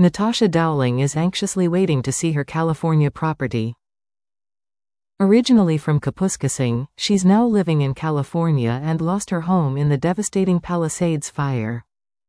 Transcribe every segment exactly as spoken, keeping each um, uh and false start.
Natasha Dowling is anxiously waiting to see her California property. Originally from Kapuskasing, she's now living in California and lost her home in the devastating Palisades fire.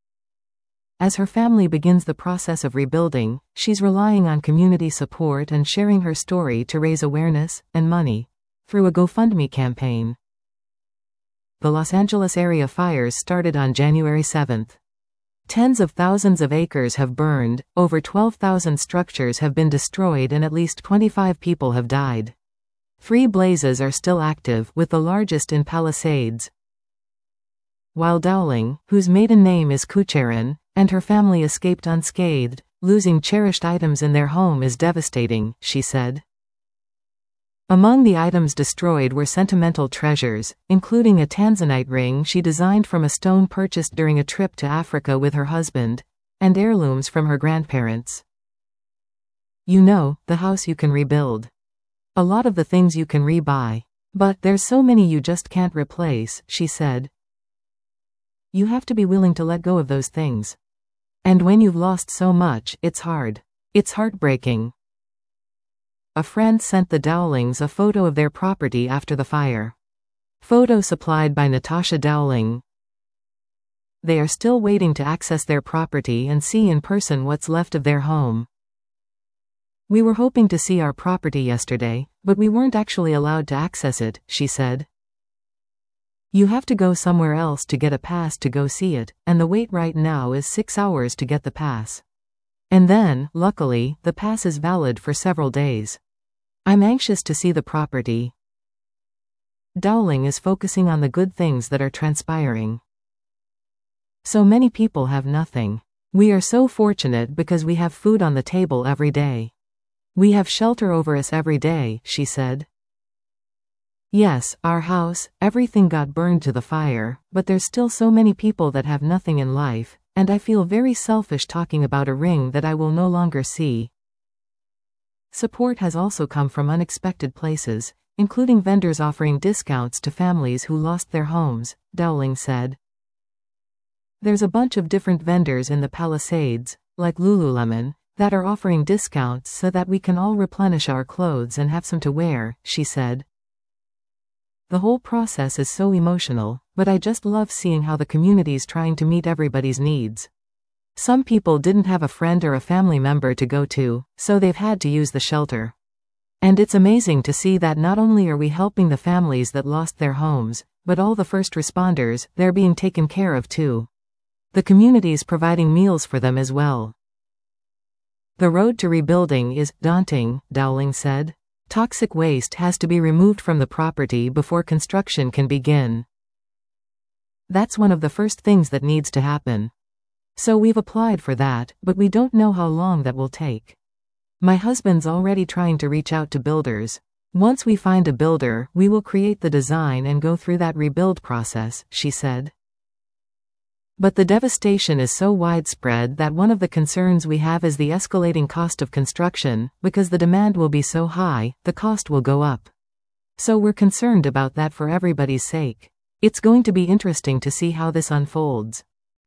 As her family begins the process of rebuilding, she's relying on community support and sharing her story to raise awareness and money through a GoFundMe campaign. The Los Angeles area fires started on January seventh. Tens of thousands of acres have burned, over twelve thousand structures have been destroyed, and at least twenty-five people have died. Three blazes are still active, with the largest in Palisades. While Dowling, whose maiden name is Kucharan, and her family escaped unscathed, losing cherished items in their home is devastating, she said. Among the items destroyed were sentimental treasures, including a tanzanite ring she designed from a stone purchased during a trip to Africa with her husband, and heirlooms from her grandparents. You know, the house you can rebuild. A lot of the things you can re-buy. But there's so many you just can't replace, she said. You have to be willing to let go of those things. And when you've lost so much, it's hard. It's heartbreaking. A friend sent the Dowlings a photo of their property after the fire. Photo supplied by Natasha Dowling. They are still waiting to access their property and see in person what's left of their home. We were hoping to see our property yesterday, but we weren't actually allowed to access it, she said. You have to go somewhere else to get a pass to go see it, and the wait right now is six hours to get the pass. And then, luckily, the pass is valid for several days. I'm anxious to see the property. Dowling is focusing on the good things that are transpiring. So many people have nothing. We are so fortunate because we have food on the table every day. We have shelter over us every day, she said. Yes, our house, everything got burned to the fire, but there's still so many people that have nothing in life, and I feel very selfish talking about a ring that I will no longer see. Support has also come from unexpected places, including vendors offering discounts to families who lost their homes, Dowling said. There's a bunch of different vendors in the Palisades, like Lululemon, that are offering discounts so that we can all replenish our clothes and have some to wear, she said. The whole process is so emotional, but I just love seeing how the community's trying to meet everybody's needs. Some people didn't have a friend or a family member to go to, so they've had to use the shelter. And it's amazing to see that not only are we helping the families that lost their homes, but all the first responders, they're being taken care of too. The community's providing meals for them as well. The road to rebuilding is daunting, Dowling said. Toxic waste has to be removed from the property before construction can begin. That's one of the first things that needs to happen. So we've applied for that, but we don't know how long that will take. My husband's already trying to reach out to builders. Once we find a builder, we will create the design and go through that rebuild process, she said. But the devastation is so widespread that one of the concerns we have is the escalating cost of construction. Because the demand will be so high, the cost will go up. So we're concerned about that for everybody's sake. It's going to be interesting to see how this unfolds.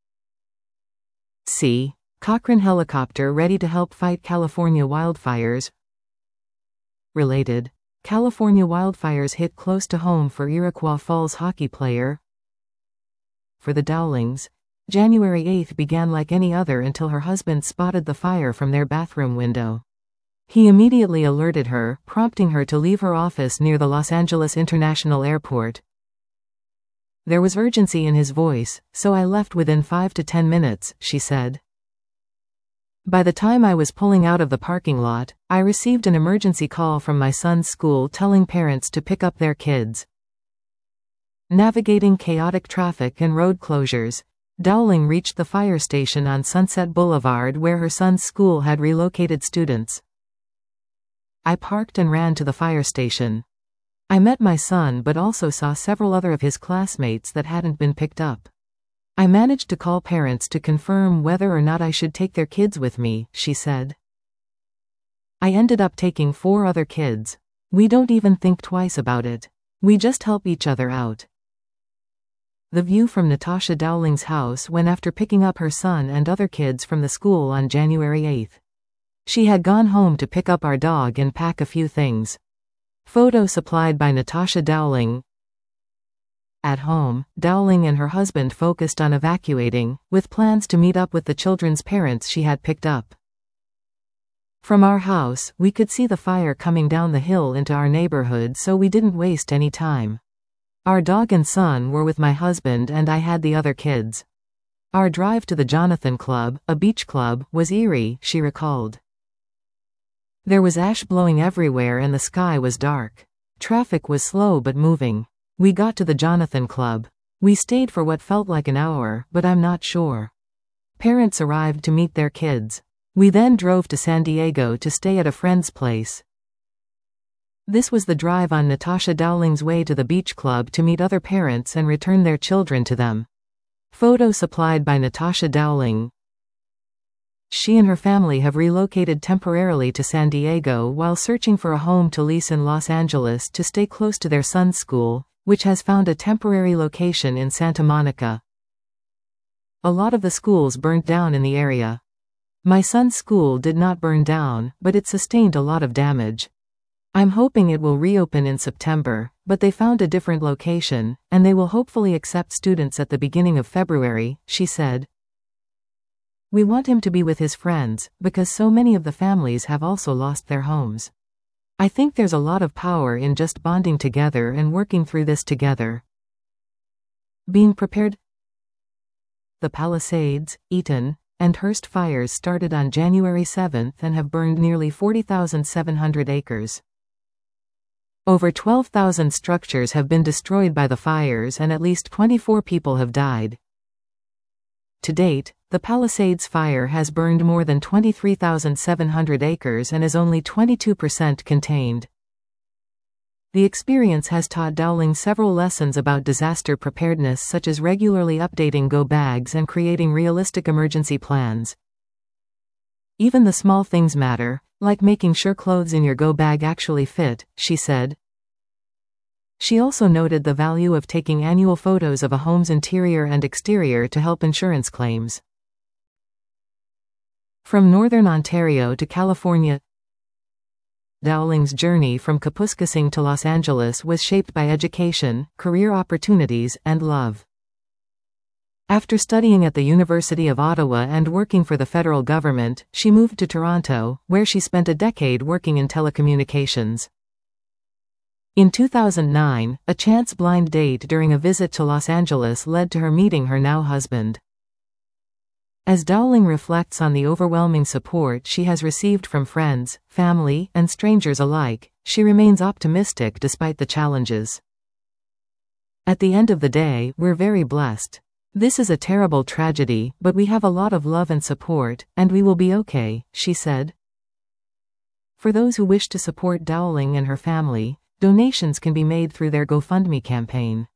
See Cochrane helicopter ready to help fight California wildfires. Related. California wildfires hit close to home for Iroquois Falls hockey player. For the Dowlings, January eighth began like any other until her husband spotted the fire from their bathroom window. He immediately alerted her, prompting her to leave her office near the Los Angeles International Airport. There was urgency in his voice, so I left within five to ten minutes, she said. By the time I was pulling out of the parking lot, I received an emergency call from my son's school telling parents to pick up their kids. Navigating chaotic traffic and road closures, Dowling reached the fire station on Sunset Boulevard where her son's school had relocated students. I parked and ran to the fire station. I met my son but also saw several other of his classmates that hadn't been picked up. I managed to call parents to confirm whether or not I should take their kids with me, she said. I ended up taking four other kids. We don't even think twice about it. We just help each other out. The view from Natasha Dowling's house when after picking up her son and other kids from the school on January eighth. She had gone home to pick up our dog and pack a few things. Photo supplied by Natasha Dowling. At home, Dowling and her husband focused on evacuating, with plans to meet up with the children's parents she had picked up. From our house, we could see the fire coming down the hill into our neighborhood, so we didn't waste any time. Our dog and son were with my husband and I had the other kids. Our drive to the Jonathan Club, a beach club, was eerie, she recalled. There was ash blowing everywhere and the sky was dark. Traffic was slow but moving. We got to the Jonathan Club. We stayed for what felt like an hour, but I'm not sure. Parents arrived to meet their kids. We then drove to San Diego to stay at a friend's place. This was the drive on Natasha Dowling's way to the beach club to meet other parents and return their children to them. Photo supplied by Natasha Dowling. She and her family have relocated temporarily to San Diego while searching for a home to lease in Los Angeles to stay close to their son's school, which has found a temporary location in Santa Monica. A lot of the schools burnt down in the area. My son's school did not burn down, but it sustained a lot of damage. I'm hoping it will reopen in September, but they found a different location, and they will hopefully accept students at the beginning of February, she said. We want him to be with his friends, because so many of the families have also lost their homes. I think there's a lot of power in just bonding together and working through this together. Being prepared. The Palisades, Eaton, and Hearst fires started on January seventh and have burned nearly forty thousand seven hundred acres. Over twelve thousand structures have been destroyed by the fires and at least twenty-four people have died. To date, the Palisades fire has burned more than twenty-three thousand seven hundred acres and is only twenty-two percent contained. The experience has taught Dowling several lessons about disaster preparedness, such as regularly updating go bags and creating realistic emergency plans. Even the small things matter, like making sure clothes in your go bag actually fit, she said. She also noted the value of taking annual photos of a home's interior and exterior to help insurance claims. From Northern Ontario to California, Dowling's journey from Kapuskasing to Los Angeles was shaped by education, career opportunities, and love. After studying at the University of Ottawa and working for the federal government, she moved to Toronto, where she spent a decade working in telecommunications. In two thousand nine, a chance blind date during a visit to Los Angeles led to her meeting her now husband. As Dowling reflects on the overwhelming support she has received from friends, family, and strangers alike, she remains optimistic despite the challenges. At the end of the day, we're very blessed. This is a terrible tragedy, but we have a lot of love and support, and we will be okay, she said. For those who wish to support Dowling and her family, donations can be made through their GoFundMe campaign.